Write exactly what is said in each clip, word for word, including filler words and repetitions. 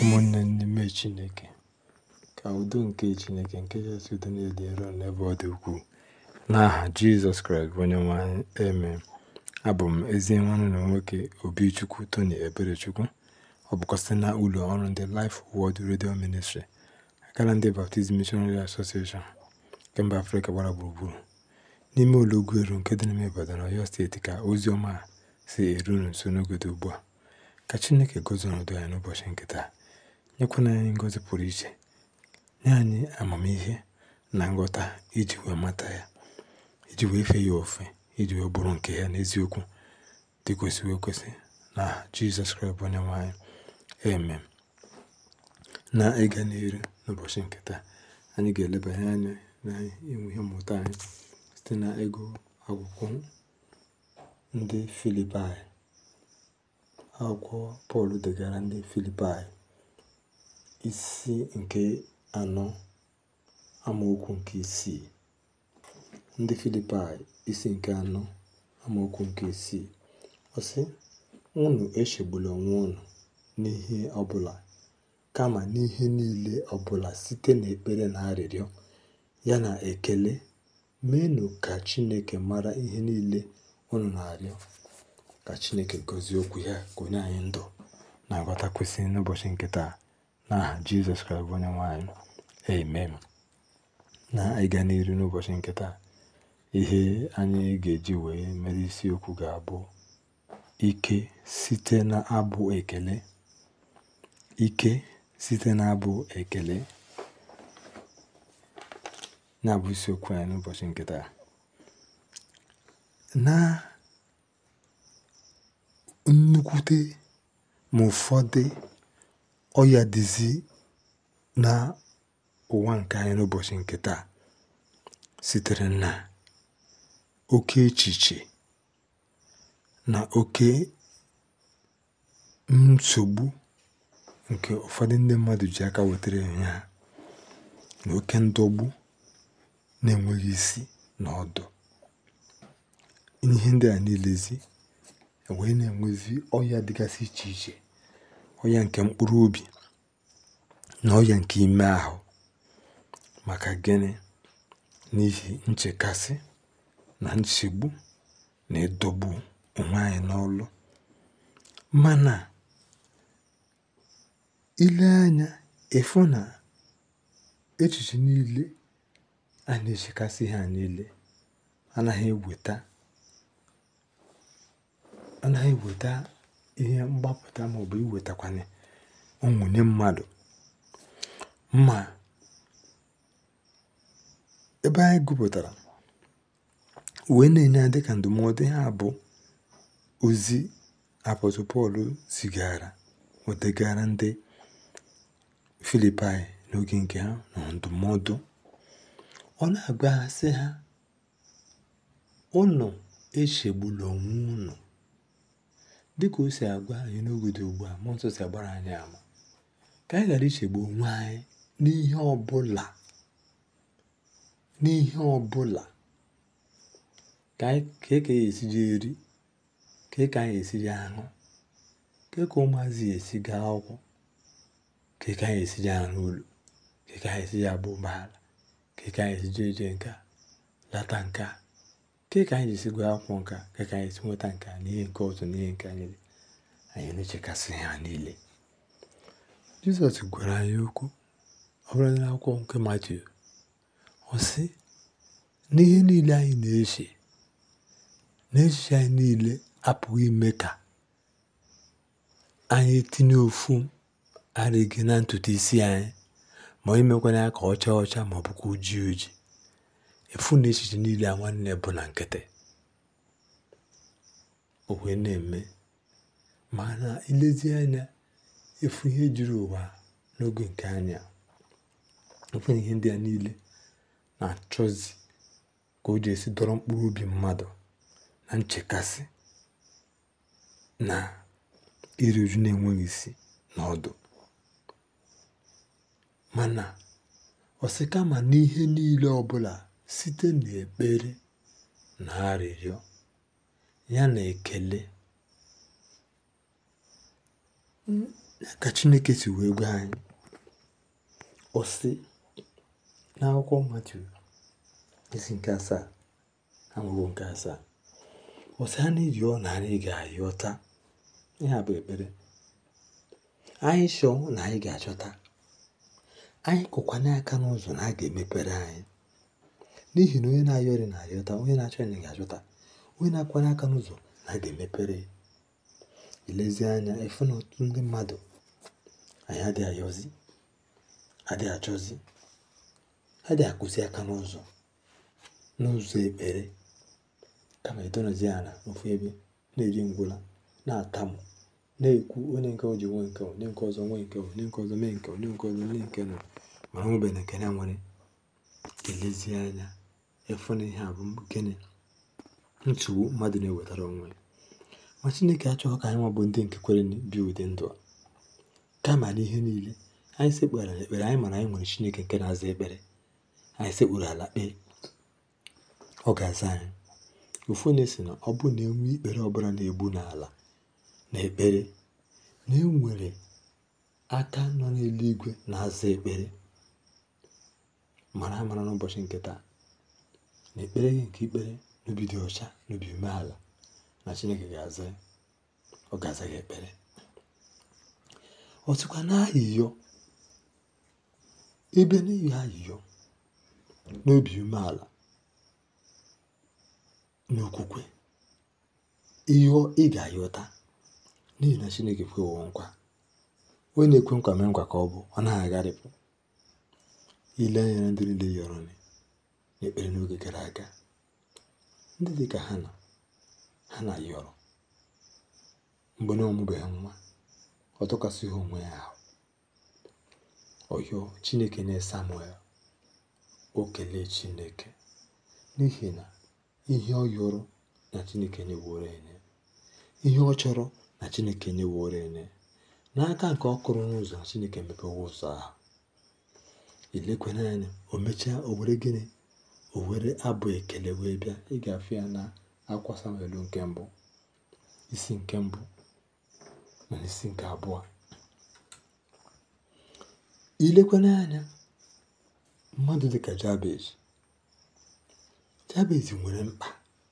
Ụmụnne n'ime Chineke, ka udo nke Chineke nke kachasị udo niile dị nro n'ebe ọ dị ukwuu, n'aha Jizọs Kraịst bụ onye nwe anyị, amen. Abụ m ezi nwanne na nwoke Obichukwu Tony Eberechukwu. Ọ bụkwa site na ụlọ ọrụ ndị Life Word Radio Ministry, akara ndị Baptist Missionary Association nke mba Afrịka gbara gburugburu, n'ime ụlọ Ugweru nke dị n'ime Ibadan, Ọyọ steeti, ka ozi ọma a si eru nso n'oge dị ugbu a. Ka Chineke gozie ọnọdụ anyị n'ụbọchị nke taa, nyekwana anyị ngọzi pụrụ iche, nye anyị amamihe na nghọta iji wee mata ya, iji wee fee ya ofe, iji wee bụrụ nke ya n'eziokwu dị kwesịrị ekwesị, na Jizọs Kraịst bụ onye nwe anyị, amen. Na ịga n'iru n'ụbọchị nke taa, anyị ga-elebanye anya na inwe ihe mmụta anyị site na ego akwụkwọ ndị Filipaị. Akwụkwọ Pọl degara ndị Filipaị, isi nke anọ amaokwu nke isii. Ndị Filipaị isi nke anọ amaokwu nke isii, ọ sị: unu echegbula onwe unu n'ihe ọbụla, kama n'ihe niile ọbụla site n'ekpere na arịrịọ ya na ekele meenụ ka Chineke mara ihe niile unu na-arịọ. Ka Chineke gọzie okwu ya, ka onye anyị ndụ na nghọta kwesịrị n'ụbọchị nke taa, n'aha Jizọs Kraịst bụ onye nwe anyị, amen. Na ịga n'iru n'ụbọchị nke taa, ihe anyị ga-eji wee mere isiokwu ga-abụ ike site na abụ ekele. Ike site na abụ ekele na-abụ isiokwu anyị n'ụbọchị nke taa. Na nnukwute ma ụfọdụ ọya dịzi na ụwa nke anyị n'ụbọchị nke taa sitere na oke echiche na oke nsogbu nke ụfọdụ ndị mmadụ ji aka wetara onwe ha, na oke ndọgbu na-enweghị isi na ọdụ. Ihe ndị a niilezi wee na-enwezi ọya dịgasị iche iche, ọya nke mkpụrụ obi na ọya nke ime ahụ. Maka gịnị? N'ihi nchekasị na nchegbu na ịdọgbu onwe anyị n'ọlụ. Mana ile anya ịfụ na echiche niile a na-echekasị ha niile anaghị eweta anaghị eweta ihe mgbapụta, maọbụ iwetakwanye ụmụnye mmadụ. Ma ebe anyị gụpụtara wee na-enye ya dịka ndụmọdụ, ha bụ ozi apọstọl Pọl zigara wetagara ndị Filipaị n'oge nke ha na ndụmọdụ. Ọ na-agba ha sị ha, unu echegbula onwe unu, dịka o si agwa anyị n'oge dị ugbu a. Mmụọ Nsọ si agbara anyị ama ka anyị ghara ichegbu onwe anyị n'ihe ọbụla n'ihe ọbụla ka e ka ya esiji eri, ka e ka anyị esiji aṅụ, ka e ka ụmụazị ya esi gaa akwụkwọ, ka e ka anyị esiji arụ ụlọ, ka e ka anyị esiji agba ụgbọala, ka e ka anyị esiji eje nka lata nka, ka e ka anyị esi gụọ akwụkwọ nka, ka e ka anyị esi nweta nka na ihe nke ọzọ na ihe nke anyị anyị na-echekasị ha niile. Jizọs gwara anyị okwu, ọ bụrụ na akwụkwọ nke Matiu, ọ sị n'ihe niile anyị na-eche n'echiche anyị niile apụghị ime ka anyị tinye ofu arịghị na ntutu isi anyị, ma imekwana ya ka ọcha ọcha ma ọ bụkwa ojii ojii. Efu na echiche niile a nwanne bụ na nkịtị, o wee na-eme. Mana ilezi anya, efu ihe juru ụwa n'oge nke anya, efu na ihe ndị a niile na-achọzi ka o ji esi dọrọ mkpụrụ obi mmadụ na nchekasị na iri uju na-enweghị isi na ọdụ. Mana ọ sị kama n'ihe niile ọbụla site n'ekpere na arịrịọ ya na ekele ka Chineke si wee gwa anyị. Ọ sị n'akwụkwọ Matiu isi nke asaa amaokwu nke asaa, ọ sị anyị rịọ na anyị ga-ayọta. Ihe a bụ ekpere. Anyị chọọ na anyị ga-achọta. Anyị kụkwanye aka n'ụzọ na a ga-emepere anyị. N'ihi na onye na-ayọrị na-ayọta, onye na-achọ anyị ga-achọta, onye na-akwanye aka n'ụzọ na a ga-emepere. Ilezi anya efu na ọtụtụ ndị mmadụ anyị adịghị ayọzi, adịghị achọzi, adịghị akụzi aka n'ụzọ n'ụzọ ekpere, kama edonozi ala ofu ebe na-eri ngwụla, na-atamụ, na-ekwu onye nke o ji nwe nke onye nke ọzọ nwe nke onye nke ọzọ mee nke onye nke ọzọ mee nke nọ mana nwebeghị nke ya nwere. Elezi anya efu na ihe a bụ gịnị? Nsogbu mmadụ na-ewetara onwe. Ma Chineke achọghị ka anyị nwa bụ ndị nke kwere bi ụdị ndụ a. Kama n'ihe niile anyị sekpuru ala ekpere, anyị mara anyị nwere Chineke nke na-aza ekpere. Anyị sekpuru ala kpee, ọ ga-aza anyị. Ofu na-esi na ọ bụ na enwe ikpere ọbụla na-egbu n'ala na ekpere, na e nwere aka nọ n'eluigwe na-aza ekpere. Mara amara n'ụbọchị nke taa na ekpere gị nke ikpere n'obi dị ọcha, n'obi umeala, na Chineke ga-aza, ọ ga-aza gị ekpere. Ọ sịkwa n'ayịyọ, ebe n'ihi ayịyọ n'obi umeala n'okwukwe, ihe ị ga-ayọta. N'ihi na Chineke kwewo nkwa. Onye na-ekwe nkwa mee nkwa ka ọ bụ, ọ naghị agharịpụ. Ile anya na ndị niile yọrọ n'ekpere n'oge gara aga, ndị dị ka ha na ha na yọrọ mgbe na ọmụbeghị nwa, ọ tụkwasịghị onwe ya ahụ. Ọyọ Chineke nye Samuel, o kelee Chineke n'ihi na ihe ọ yọrọ na Chineke nyeworo enye, ihe ọ chọrọ na Chineke nyeworo enye. N'aka nke ọ kụrụ n'ụzọ, Chineke mepewo ụzọ ahụ. Ilekwana anya, o mechaa, o were gịnị? O were abụ ekele wee bịa. Ị ga-afụ ya na akwụkwọ Samuel nke mbụ isi nke mbụ na isi nke abụọ. Ilekwana anya, mmadụ dịka Jabez, Jabez nwere mkpa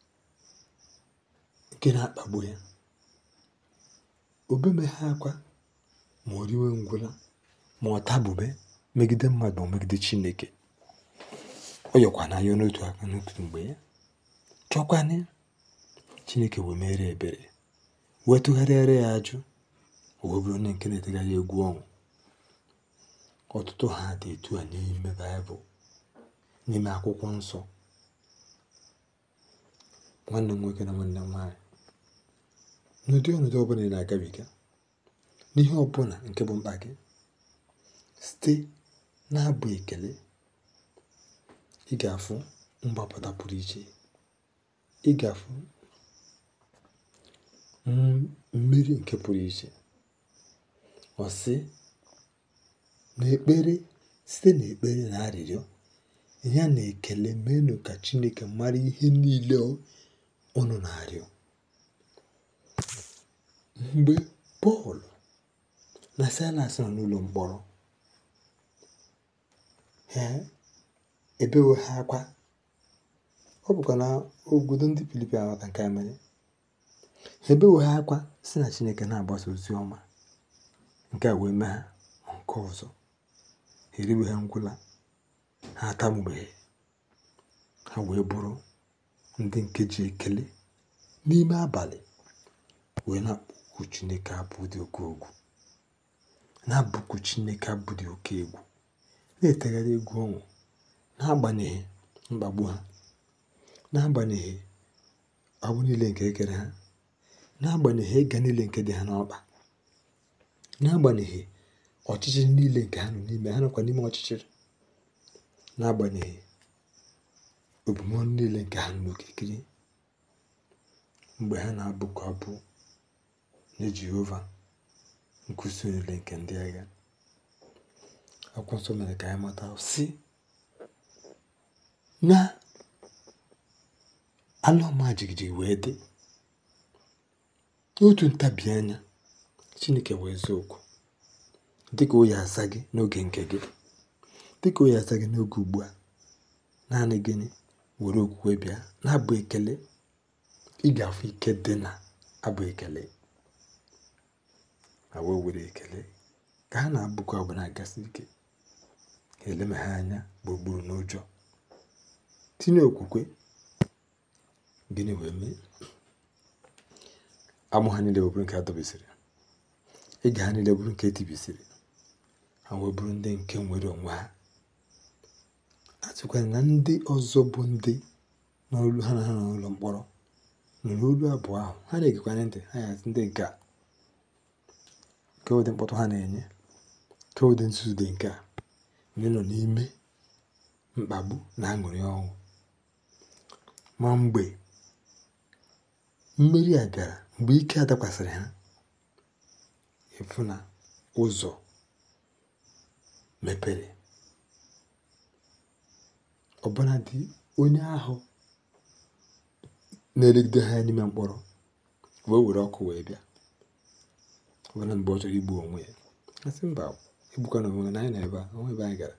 nke na-akpagbu ya. Obemeghe akwa ma o riwe ngwụla, ma ọ tabube megide mmadụ ma megide Chineke. Ọ yọkwana ya n'otu aka n'otu mgbe ya chọkwana Chineke wee mere ebere, wee tụgharịara ya ajụ, o wee bụrụ onye nke na-etegharị egwu ọnwụ. Ọtụtụ ha dị etu a n'ime Baịbụl, n'ime akwụkwọ nsọ. Nwanne m nwoke na nwanne m nwaanyị, n'ụdị ọnọdụ ọbụla ị na-agabiga, n'ihe ọbụla nke bụ mkpa gị, site na-abụ ekele, ị ga-afụ mgbapụta pụrụ iche. Ị ga-afụ mmeri nke pụrụ iche. Ọ sị n'ekpere, site n'ekpere na arịrịọ ya na ekele, meenụ ka Chineke mara ihe niile unu na-arịọ. Mgbe Pọl na Silas nọ n'ụlọ mkpọrọ, ha ebewo ha akwa. Ọ bụkwa na obodo ndị Filipi maka nke a mere. Ha ebewo ha akwa si na Chineke na-agbasa ozi ọma. Nke a wee mee ha nke ọzọ, ha eriwe ha ngwụla, ha atamụbeghị, ha wee bụrụ ndị nke ji ekele n'ime abalị wee na-akpọku Chineke abụ dị oke egwu, na-abụku Chineke abụ dị oke egwu, na-etegharị egwu ọnwụ n'agbanyeghị mkpagbu ha, n'agbanyeghị agbụ niile nke ekere ha, n'agbanyeghị ịga niile nke dị ha n'ọkpa, n'agbanyeghị ọchịchịrị niile nke ha nọ n'ime, ha nọkwa n'ime ọchịchịrị, n'agbanyeghị obumọnụ niile nke ha nọ n'okirikiri. Mgbe ha na-abụku abụ nye Jehova nkwụsị niile nke ndị agha, akwụkwọ nsọ mere ka anyị mata sị na ala ọma jijiji wee dị. N'otu ntabi anya, Chineke wee zaa oku dịka o yi asa gị n'oge nke gị, dịka o yi asa gị n'oge ugbu a. Naanị gịnị? Were okwukwe bịa na-abụ ekele. Ị ga-afụ ike dị na abụ ekele. Ma wee were ekele ka ha na-abụkwa abụ na-agasị ike, ka elemegha anya gburugburu n'ụjọ, tinye okwukwe. Gịnị wee mee? Amụ ha niile bụrụ nke a dọbisiri, ịga ha niile bụrụ nke etibisiri, ha wee bụrụ ndị nke nwere onwe ha. Atụkwara na ndị ọzọ bụ ndị n'olu ha na ha n'ụlọ mkpọrọ nụrụ olu abụọ ahụ, ha na-egekwanye ntị. Ha ya ndị nke a, nke ụdị mkpọtụ ha na-enye, nke ụdị nzuzu dị nke a, ndị nọ n'ime mkpagbu na aṅụrị ọṅụ. Ma mgbe mmeri a bịara, mgbe ike a dakwasịrị ha, efu na ụzọ mepere. Ọbụna dị onye ahụ na-elegide ha n'ime mkpọrọ wee were ọkụ wee bịa. Ọbụna mgbe ọ chọrọ igbu onwe ya, asị mba, egbukwana onwe ya, na anyị na ebe a, onwe ebe anyị gara,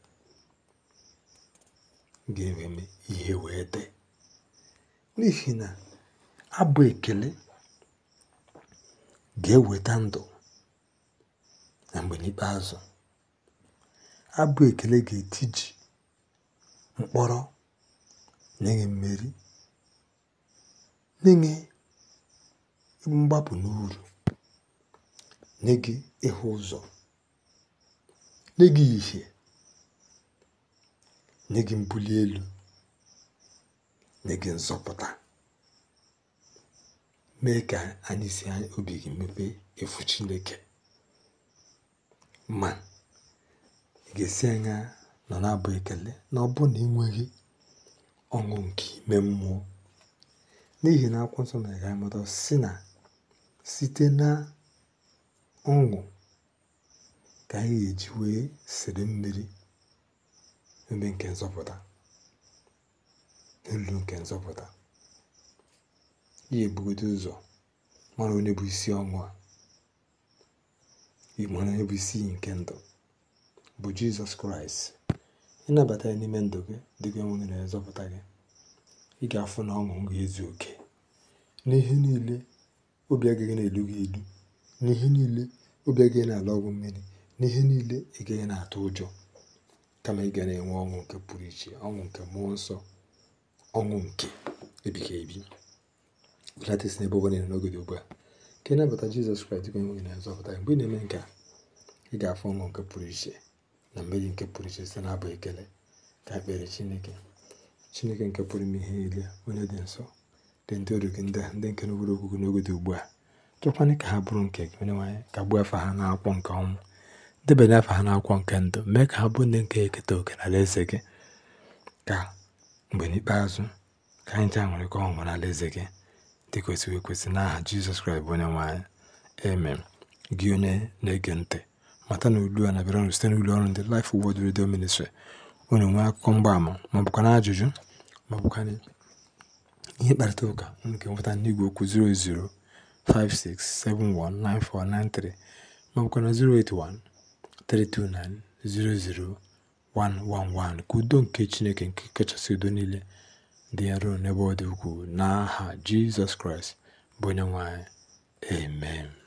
ga-eme ihe wee dị. N'ihi na abụ ekele ga-eweta ndụ na mgbe n'ikpeazụ. Abụ ekele ga-etiji mkpọrọ, nye mmeri, nye mgbapụ n'uru, nye gị ịhụ ụzọ, nye gị ihe, nye gị mbuli elu, nye gị nzọpụta. Mee ka anyị si obi gị mepee efu Chineke. Ma ị ga-esi anya nọ na-abụ ekele na ọ bụ na enweghị ọṅụ nke ime mmụọ. N'ihi na akwụkwọ nsọ mere ka anyị mata sị na site na ọṅụ ka anyị ga-eji wee sere mmiri ebe nke nzọpụta, n'olu nke nzọpụta. Ihe ebugodo ụzọ mara onye bụ isi ọṅụ a, mara onye bụ isi nke ndụ, bụ Jizọs Kraịst. Ịnabata ya n'ime ndụ gị dịka onye na nzọpụta gị, ị ga-afụ na ọṅụ ga-ezu oke n'ihe niile. Obi agaghị na-elu gị elu n'ihe niile, obi agaghị na-ala ọgwụ mmiri n'ihe niile. Ị gaghị na-atụ ụjọ, kama ị ga na-enwe ọṅụ nke pụrụ iche, ọṅụ nke mmụọ nsọ, ọṅụ nke ebighị ebi. Belata isi n'ebe ọbụla n'oge dị ugbu a, ka ị nabata Jizọs Kraịst dịka onye na nzọpụta gị. Mgbe ị na-eme nke a, ị ga-afụ ọṅụ nke pụrụ iche na mmeri nke pụrụ iche site na abụ ekele. Ka ekpere Chineke. Chineke nke pụrụ ime ihe niile, onye dị nsọ, dị ndị ọrụ gị ndị a, ndị nke n'obodo okwu gị n'oge dị ugbu a, chọkwanị ka ha bụrụ nke gị. Onye nwe anyị, ka gbuo afa ha n'akwụkwọ nke ọnwụ, debanye afa ha n'akwụkwọ nke ndụ, mee ka ha bụ ndị nke eketa oke na alaeze gị. Ka mgbe n'ikpeazụ, ka anyị ncha nwere ka ọṅụ na alaeze gị dị kwesịrị ekwesị, n'aha Jizọs Kraịst bụ onye nwe anyị. Amen. Gị onye na-ege ntị, mata na olu a na-abịara ọrụ site n'ụlọ ọrụ ndị Life Word Radio Ministry. Unu nwee akụkọ mgbaama maọbụkwa na ajụjụ maọbụkwa ihe mkparịta ụka, unu ga-enweta n'igwe okwu zero zero five six seven one nine four nine three maọbụkwa na zero eight one three two nine zero zero one one one. Ka udo nke Chineke nke kachasị udo niile dị nro n'ebe ọ dị ukwuu, n'aha Jizọs Kraịst bụ onye nwe anyị. Amen.